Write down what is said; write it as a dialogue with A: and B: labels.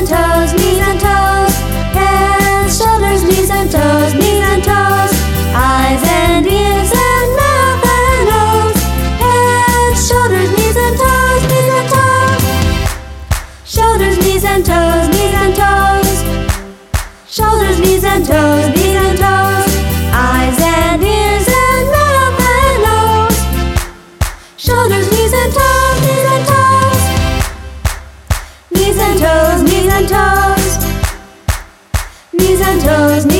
A: toes, knees and toes. Head, shoulders, knees and toes, knees and toes. Eyes and ears and mouth and nose. Head, shoulders, knees and toes, knees and toes. Shoulders, knees and toes, knees and toes. Shoulders, knees and toes, knees and toes. Eyes and ears and mouth and nose. Shoulders, knees and toes, knees and toes. Knees and toes, knees and toes. Knees and toes, knees